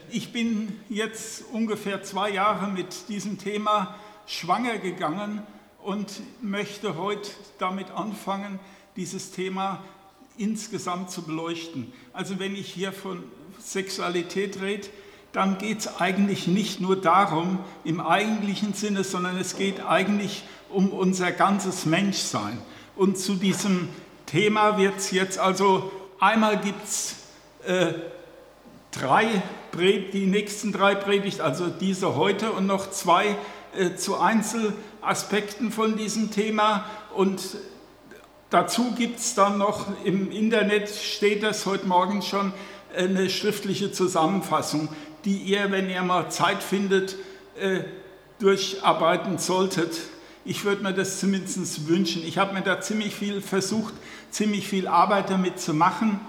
Ich bin jetzt ungefähr 2 Jahre mit diesem Thema schwanger gegangen und möchte heute damit anfangen, dieses Thema insgesamt zu beleuchten. Also wenn ich hier von Sexualität rede, dann geht es eigentlich nicht nur darum im eigentlichen Sinne, sondern es geht eigentlich um unser ganzes Menschsein. Und zu diesem Thema wird es jetzt also, einmal gibt es die nächsten 3 Predigten, also diese heute und noch 2 zu Einzelaspekten von diesem Thema. Und dazu gibt es dann noch, im Internet steht das heute Morgen schon, eine schriftliche Zusammenfassung, die ihr, wenn ihr mal Zeit findet, durcharbeiten solltet. Ich würde mir das zumindest wünschen. Ich habe mir da ziemlich viel Arbeit damit zu machen.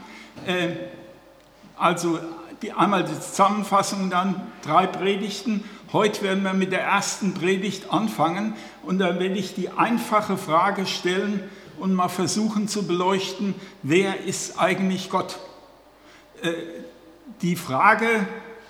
Also einmal die Zusammenfassung, dann 3 Predigten. Heute werden wir mit der ersten Predigt anfangen und dann werde ich die einfache Frage stellen und mal versuchen zu beleuchten, wer ist eigentlich Gott? Die Frage,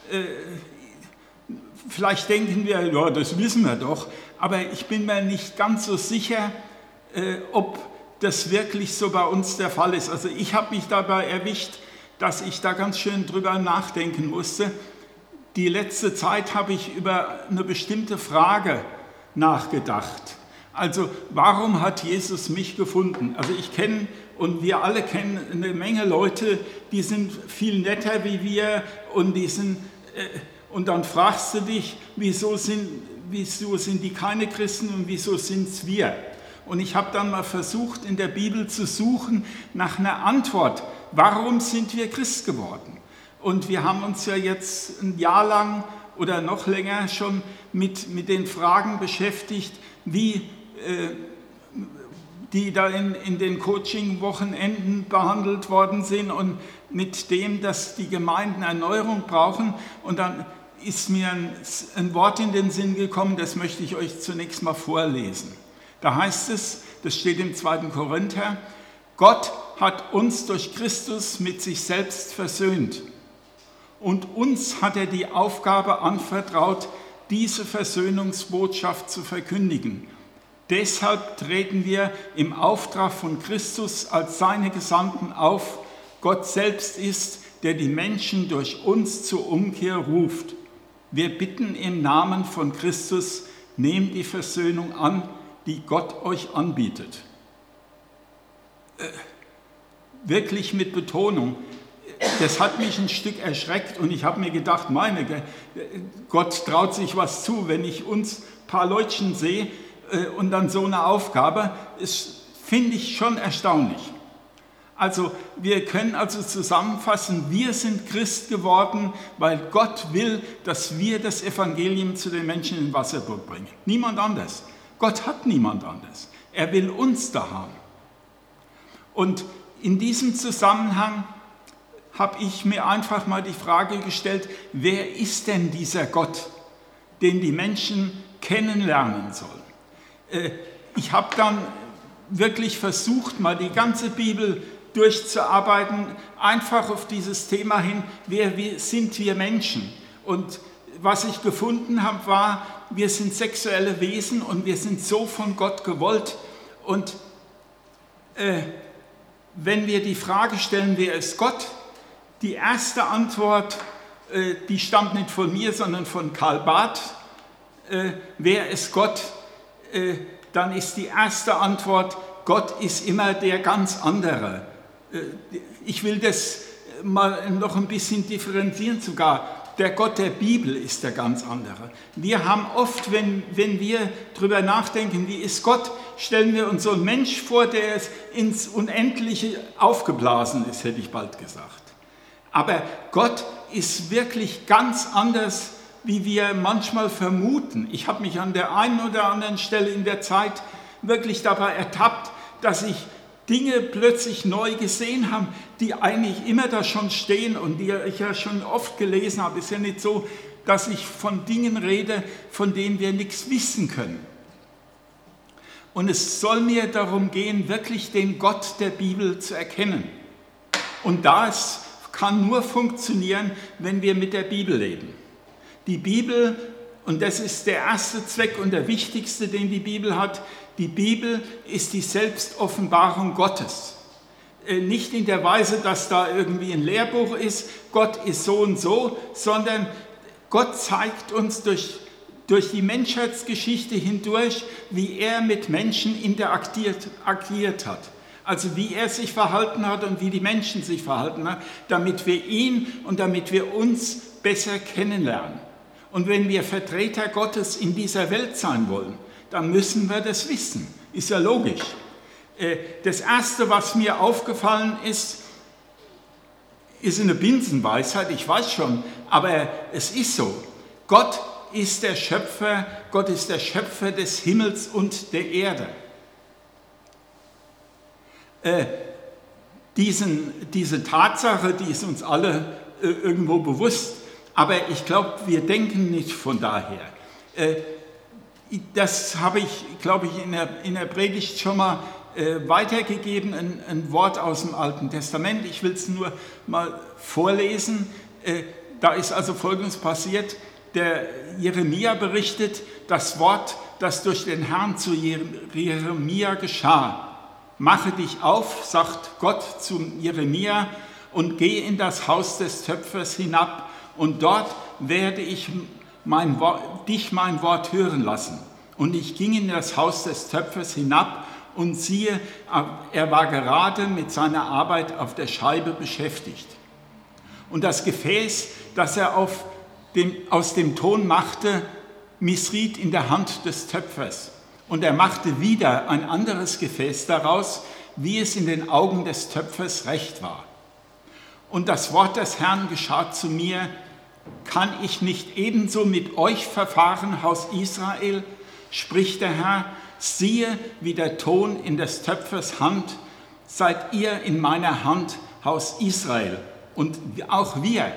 vielleicht denken wir, ja, das wissen wir doch, aber ich bin mir nicht ganz so sicher, ob das wirklich so bei uns der Fall ist. Also ich habe mich dabei erwischt, dass ich da ganz schön drüber nachdenken musste. Die letzte Zeit habe ich über eine bestimmte Frage nachgedacht. Also warum hat Jesus mich gefunden? Also ich kenne und wir alle kennen eine Menge Leute, die sind viel netter wie wir und und dann fragst du dich, wieso sind die keine Christen und wieso sind es wir? Und ich habe dann mal versucht, in der Bibel zu suchen nach einer Antwort. Warum sind wir Christ geworden? Und wir haben uns ja jetzt ein Jahr lang oder noch länger schon mit den Fragen beschäftigt, wie die da in den Coaching-Wochenenden behandelt worden sind und mit dem, dass die Gemeinden Erneuerung brauchen. Und dann ist mir ein Wort in den Sinn gekommen, das möchte ich euch zunächst mal vorlesen. Da heißt es, das steht im 2. Korinther, Gott hat uns durch Christus mit sich selbst versöhnt. Und uns hat er die Aufgabe anvertraut, diese Versöhnungsbotschaft zu verkündigen. Deshalb treten wir im Auftrag von Christus als seine Gesandten auf. Gott selbst ist, der die Menschen durch uns zur Umkehr ruft. Wir bitten im Namen von Christus, nehmt die Versöhnung an, die Gott euch anbietet. Wirklich mit Betonung. Das hat mich ein Stück erschreckt und ich habe mir gedacht, Gott traut sich was zu, wenn ich uns ein paar Leutchen sehe und dann so eine Aufgabe, finde ich schon erstaunlich. Also wir können also zusammenfassen, wir sind Christ geworden, weil Gott will, dass wir das Evangelium zu den Menschen in Wasserburg bringen. Niemand anders. Gott hat niemand anders. Er will uns da haben. Und in diesem Zusammenhang habe ich mir einfach mal die Frage gestellt, wer ist denn dieser Gott, den die Menschen kennenlernen sollen? Ich habe dann wirklich versucht, mal die ganze Bibel durchzuarbeiten, einfach auf dieses Thema hin, wer sind wir Menschen? Und was ich gefunden habe, war, wir sind sexuelle Wesen und wir sind so von Gott gewollt. Und wenn wir die Frage stellen, wer ist Gott? Die erste Antwort, die stammt nicht von mir, sondern von Karl Barth. Wer ist Gott? Dann ist die erste Antwort, Gott ist immer der ganz andere. Ich will das mal noch ein bisschen differenzieren sogar. Der Gott der Bibel ist der ganz andere. Wir haben oft, wenn wir darüber nachdenken, wie ist Gott, stellen wir uns so einen Mensch vor, der ins Unendliche aufgeblasen ist, hätte ich bald gesagt. Aber Gott ist wirklich ganz anders, wie wir manchmal vermuten. Ich habe mich an der einen oder anderen Stelle in der Zeit wirklich dabei ertappt, dass ich Dinge plötzlich neu gesehen habe, die eigentlich immer da schon stehen und die ich ja schon oft gelesen habe. Es ist ja nicht so, dass ich von Dingen rede, von denen wir nichts wissen können. Und es soll mir darum gehen, wirklich den Gott der Bibel zu erkennen. Und da kann nur funktionieren, wenn wir mit der Bibel leben. Die Bibel, und das ist der erste Zweck und der wichtigste, den die Bibel hat, die Bibel ist die Selbstoffenbarung Gottes. Nicht in der Weise, dass da irgendwie ein Lehrbuch ist, Gott ist so und so, sondern Gott zeigt uns durch die Menschheitsgeschichte hindurch, wie er mit Menschen agiert hat. Also wie er sich verhalten hat und wie die Menschen sich verhalten haben, damit wir ihn und damit wir uns besser kennenlernen. Und wenn wir Vertreter Gottes in dieser Welt sein wollen, dann müssen wir das wissen. Ist ja logisch. Das Erste, was mir aufgefallen ist eine Binsenweisheit, ich weiß schon, aber es ist so. Gott ist der Schöpfer des Himmels und der Erde. Diese Tatsache, die ist uns alle irgendwo bewusst, aber ich glaube, wir denken nicht von daher. Das habe ich, glaube ich, in der Predigt schon mal weitergegeben, ein Wort aus dem Alten Testament. Ich will es nur mal vorlesen. Da ist also Folgendes passiert. Der Jeremia berichtet das Wort, das durch den Herrn zu Jeremia geschah. Mache dich auf, sagt Gott zu Jeremia, und geh in das Haus des Töpfers hinab, und dort werde ich dich mein Wort hören lassen. Und ich ging in das Haus des Töpfers hinab, und siehe, er war gerade mit seiner Arbeit auf der Scheibe beschäftigt. Und das Gefäß, das er aus dem Ton machte, missriet in der Hand des Töpfers. Und er machte wieder ein anderes Gefäß daraus, wie es in den Augen des Töpfers recht war. Und das Wort des Herrn geschah zu mir: Kann ich nicht ebenso mit euch verfahren, Haus Israel? Spricht der Herr: Siehe, wie der Ton in des Töpfers Hand, seid ihr in meiner Hand, Haus Israel, und auch wir.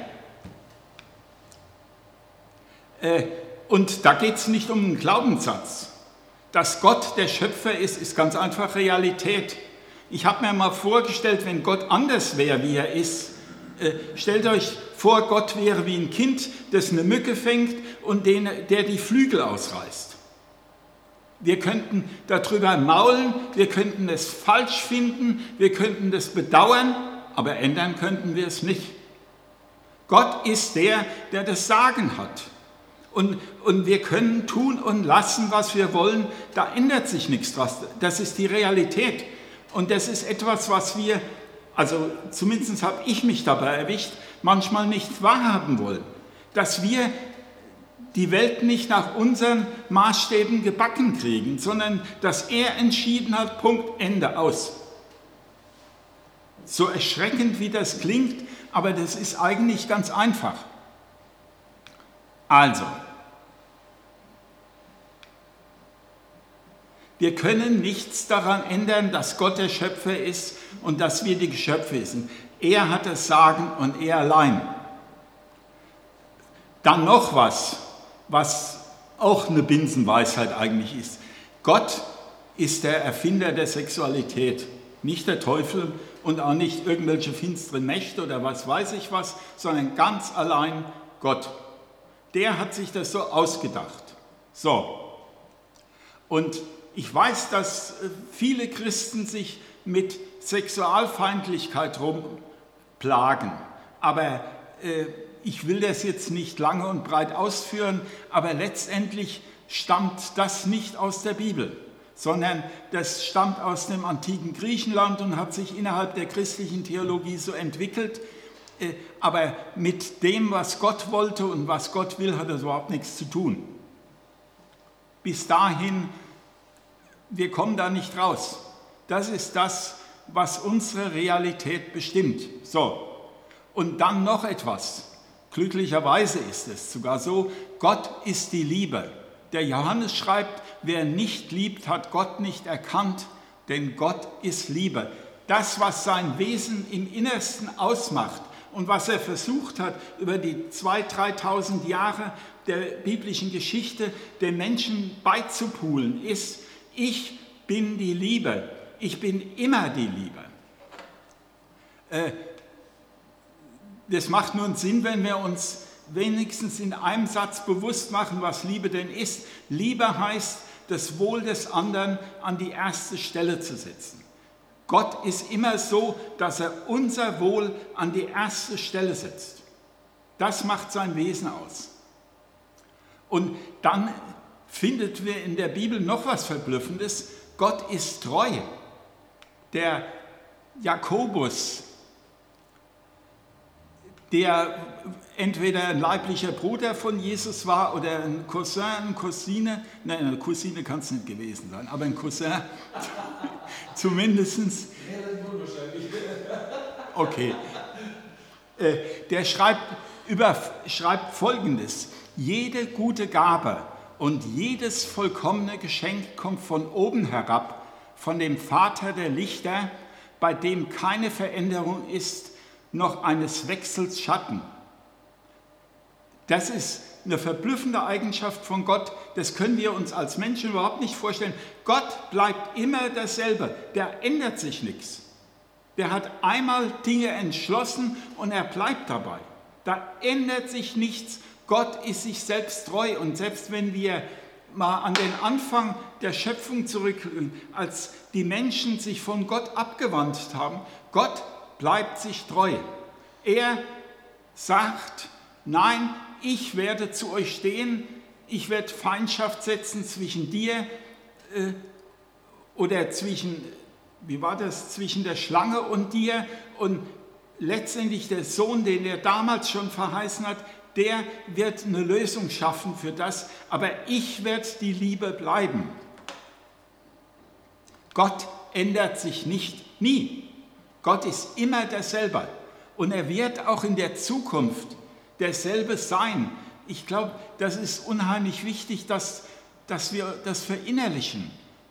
Und da geht es nicht um einen Glaubenssatz. Dass Gott der Schöpfer ist ganz einfach Realität. Ich habe mir mal vorgestellt, wenn Gott anders wäre, wie er ist, stellt euch vor, Gott wäre wie ein Kind, das eine Mücke fängt und der die Flügel ausreißt. Wir könnten darüber maulen, wir könnten es falsch finden, wir könnten das bedauern, aber ändern könnten wir es nicht. Gott ist der das Sagen hat. Und wir können tun und lassen, was wir wollen, da ändert sich nichts dran. Das ist die Realität. Und das ist etwas, was wir, also zumindest habe ich mich dabei erwischt, manchmal nicht wahrhaben wollen. Dass wir die Welt nicht nach unseren Maßstäben gebacken kriegen, sondern dass er entschieden hat, Punkt, Ende, aus. So erschreckend, wie das klingt, aber das ist eigentlich ganz einfach. Also, wir können nichts daran ändern, dass Gott der Schöpfer ist und dass wir die Geschöpfe sind. Er hat das Sagen und er allein. Dann noch was auch eine Binsenweisheit eigentlich ist. Gott ist der Erfinder der Sexualität, nicht der Teufel und auch nicht irgendwelche finsteren Mächte oder was weiß ich was, sondern ganz allein Gott. Der hat sich das so ausgedacht. So, und ich weiß, dass viele Christen sich mit Sexualfeindlichkeit rumplagen, aber ich will das jetzt nicht lange und breit ausführen, aber letztendlich stammt das nicht aus der Bibel, sondern das stammt aus dem antiken Griechenland und hat sich innerhalb der christlichen Theologie so entwickelt. Aber mit dem, was Gott wollte und was Gott will, hat das überhaupt nichts zu tun. Bis dahin, wir kommen da nicht raus. Das ist das, was unsere Realität bestimmt. So, und dann noch etwas. Glücklicherweise ist es sogar so, Gott ist die Liebe. Der Johannes schreibt, wer nicht liebt, hat Gott nicht erkannt, denn Gott ist Liebe. Das, was sein Wesen im Innersten ausmacht und was er versucht hat, über die 2.000, 3.000 Jahre der biblischen Geschichte den Menschen beizupulen, ist: Ich bin die Liebe. Ich bin immer die Liebe. Das macht nur einen Sinn, wenn wir uns wenigstens in einem Satz bewusst machen, was Liebe denn ist. Liebe heißt, das Wohl des anderen an die erste Stelle zu setzen. Gott ist immer so, dass er unser Wohl an die erste Stelle setzt. Das macht sein Wesen aus. Und dann findet wir in der Bibel noch was Verblüffendes. Gott ist treu. Der Jakobus, der entweder ein leiblicher Bruder von Jesus war oder ein Cousin, eine Cousine, nein, eine Cousine kann es nicht gewesen sein, aber ein Cousin zumindest. Okay. Der schreibt Folgendes: Jede gute Gabe und jedes vollkommene Geschenk kommt von oben herab, von dem Vater der Lichter, bei dem keine Veränderung ist, noch eines Wechsels Schatten. Das ist eine verblüffende Eigenschaft von Gott, das können wir uns als Menschen überhaupt nicht vorstellen. Gott bleibt immer derselbe, der ändert sich nichts. Der hat einmal Dinge entschlossen und er bleibt dabei. Da ändert sich nichts, Gott ist sich selbst treu. Und selbst wenn wir mal an den Anfang der Schöpfung zurückgehen, als die Menschen sich von Gott abgewandt haben, Gott bleibt sich treu. Er sagt, nein, ich werde zu euch stehen, ich werde Feindschaft setzen zwischen dir oder zwischen der Schlange und dir, und letztendlich der Sohn, den er damals schon verheißen hat, der wird eine Lösung schaffen für das, aber ich werde die Liebe bleiben. Gott ändert sich nicht, nie. Gott ist immer derselbe und er wird auch in der Zukunft derselbe sein. Ich glaube, das ist unheimlich wichtig, dass wir das verinnerlichen.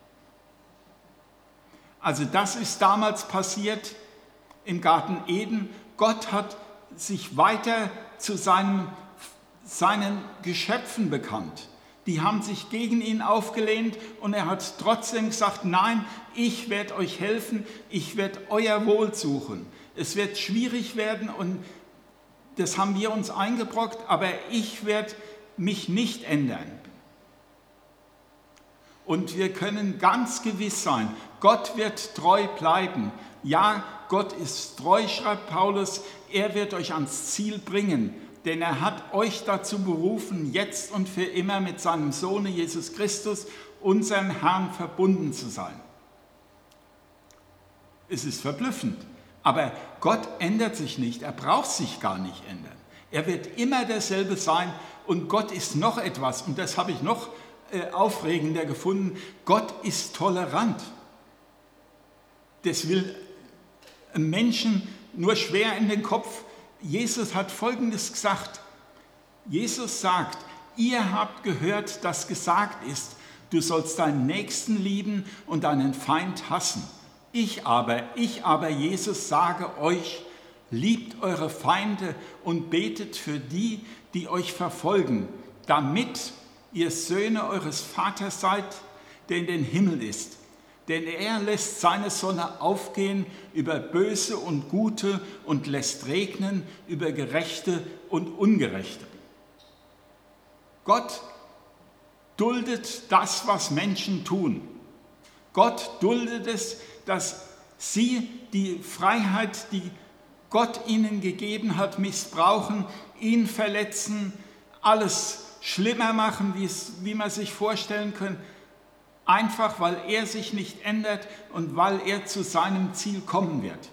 Also das ist damals passiert im Garten Eden. Gott hat sich weiter zu seinen Geschöpfen bekannt. Die haben sich gegen ihn aufgelehnt und er hat trotzdem gesagt, nein, ich werde euch helfen, ich werde euer Wohl suchen. Es wird schwierig werden und das haben wir uns eingebrockt, aber ich werde mich nicht ändern. Und wir können ganz gewiss sein, Gott wird treu bleiben. Ja, Gott ist treu, schreibt Paulus, er wird euch ans Ziel bringen, denn er hat euch dazu berufen, jetzt und für immer mit seinem Sohn Jesus Christus, unserem Herrn, verbunden zu sein. Es ist verblüffend, aber Gott ändert sich nicht, er braucht sich gar nicht ändern. Er wird immer derselbe sein und Gott ist noch etwas, und das habe ich noch aufregender gefunden, Gott ist tolerant. Das will einem Menschen nur schwer in den Kopf. Jesus hat Folgendes gesagt. Jesus sagt, ihr habt gehört, dass gesagt ist, du sollst deinen Nächsten lieben und deinen Feind hassen. Ich aber, Jesus, sage euch, liebt eure Feinde und betet für die, die euch verfolgen, damit ihr Söhne eures Vaters seid, der in den Himmel ist. Denn er lässt seine Sonne aufgehen über Böse und Gute und lässt regnen über Gerechte und Ungerechte. Gott duldet das, was Menschen tun. Gott duldet es, dass sie die Freiheit, die Gott ihnen gegeben hat, missbrauchen, ihn verletzen, alles schlimmer machen, wie man sich vorstellen kann. Einfach, weil er sich nicht ändert und weil er zu seinem Ziel kommen wird.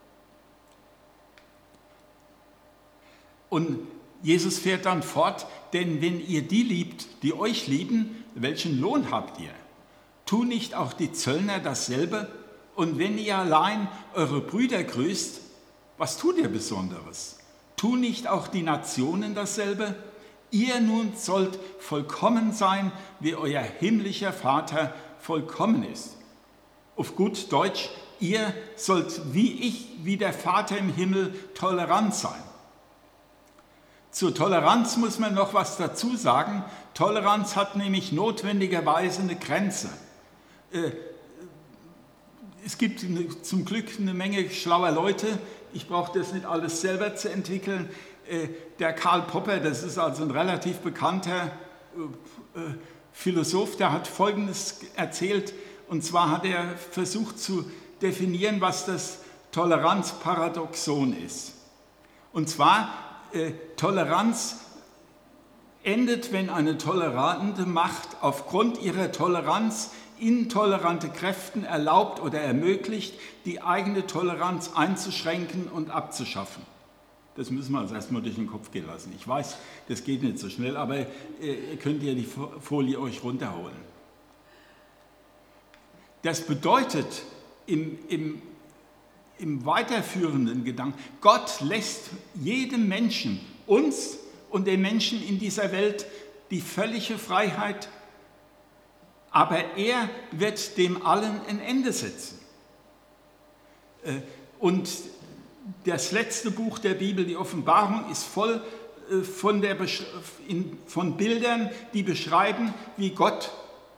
Und Jesus fährt dann fort, denn wenn ihr die liebt, die euch lieben, welchen Lohn habt ihr? Tun nicht auch die Zöllner dasselbe? Und wenn ihr allein eure Brüder grüßt, was tut ihr Besonderes? Tun nicht auch die Nationen dasselbe? Ihr nun sollt vollkommen sein, wie euer himmlischer Vater vollkommen ist. Auf gut Deutsch, ihr sollt wie der Vater im Himmel tolerant sein. Zur Toleranz muss man noch was dazu sagen. Toleranz hat nämlich notwendigerweise eine Grenze. Es gibt zum Glück eine Menge schlauer Leute ich brauche das nicht alles selber zu entwickeln. Der Karl Popper, das ist also ein relativ bekannter Philosoph, der hat Folgendes erzählt, und zwar hat er versucht zu definieren, was das Toleranzparadoxon ist. Und zwar, Toleranz endet, wenn eine tolerante Macht aufgrund ihrer Toleranz intolerante Kräften erlaubt oder ermöglicht, die eigene Toleranz einzuschränken und abzuschaffen. Das müssen wir uns erstmal durch den Kopf gehen lassen. Ich weiß, das geht nicht so schnell, aber ihr könnt ja die Folie euch runterholen. Das bedeutet im weiterführenden Gedanken, Gott lässt jedem Menschen, uns und den Menschen in dieser Welt, die völlige Freiheit, aber er wird dem allen ein Ende setzen. Und das letzte Buch der Bibel, die Offenbarung, ist voll von Bildern, die beschreiben, wie Gott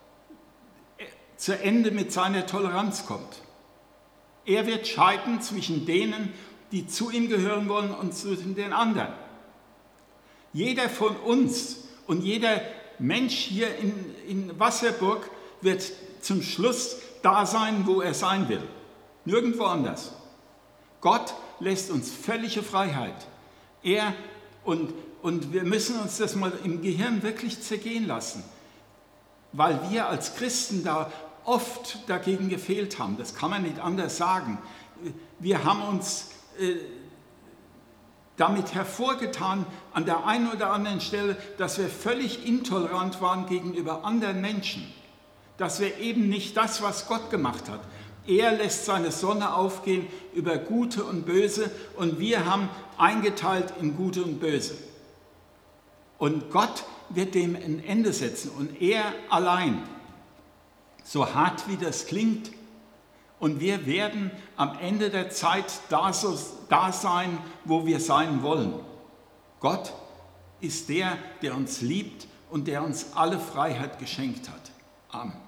zu Ende mit seiner Toleranz kommt. Er wird scheiden zwischen denen, die zu ihm gehören wollen, und zwischen den anderen. Jeder von uns und jeder Mensch hier in Wasserburg wird zum Schluss da sein, wo er sein will. Nirgendwo anders. Gott lässt uns völlige Freiheit. Und wir müssen uns das mal im Gehirn wirklich zergehen lassen, weil wir als Christen da oft dagegen gefehlt haben. Das kann man nicht anders sagen. Wir haben uns damit hervorgetan an der einen oder anderen Stelle, dass wir völlig intolerant waren gegenüber anderen Menschen. Dass wir eben nicht das, was Gott gemacht hat. Er lässt seine Sonne aufgehen über Gute und Böse, und wir haben eingeteilt in Gute und Böse. Und Gott wird dem ein Ende setzen, und er allein, so hart wie das klingt, und wir werden am Ende der Zeit da sein, wo wir sein wollen. Gott ist der, der uns liebt und der uns alle Freiheit geschenkt hat. Amen.